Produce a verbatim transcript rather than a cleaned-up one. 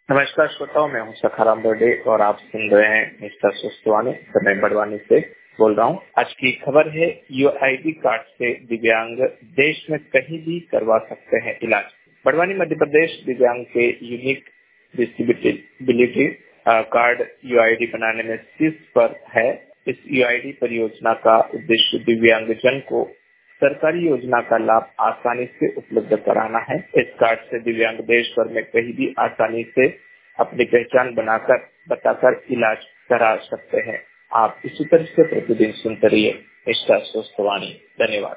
नमस्कार श्रोताओं, मैं हूं सखाराम बर्डे और आप सुन रहे हैं मिस्टर सुस्तवानी। मैं बड़वानी से बोल रहा हूं। आज की खबर है, यूआईडी कार्ड से दिव्यांग देश में कहीं भी करवा सकते हैं इलाज। बड़वानी मध्य प्रदेश दिव्यांग के यूनिक डिसेबिलिटी कार्ड यूआईडी बनाने में शीर्ष पर है। इस यूआईडी परियोजना का उद्देश्य दिव्यांगजन को सरकारी योजना का लाभ आसानी से उपलब्ध कराना है। इस कार्ड से दिव्यांग देश भर में कहीं भी आसानी से अपनी पहचान बनाकर बताकर इलाज करा सकते हैं। आप इसी तरह से प्रतिदिन सुनते रहिए मिस्टर सुस्तवानी। धन्यवाद।